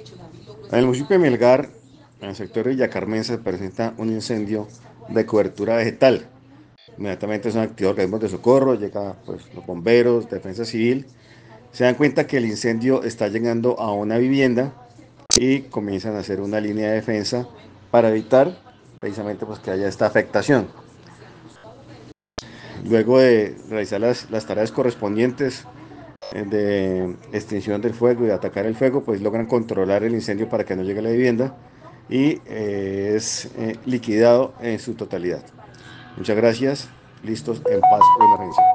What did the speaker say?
En el municipio de Melgar, en el sector de Villa Carmen, se presenta un incendio de cobertura vegetal. Inmediatamente son activados organismos de socorro, llega pues, los bomberos, defensa civil. Se dan cuenta que el incendio está llegando a una vivienda y comienzan a hacer una línea de defensa para evitar precisamente pues, que haya esta afectación. Luego de realizar las tareas correspondientes de extinción del fuego y de atacar el fuego, pues logran controlar el incendio para que no llegue a la vivienda y es liquidado en su totalidad. Muchas gracias. Listos en paz por emergencia.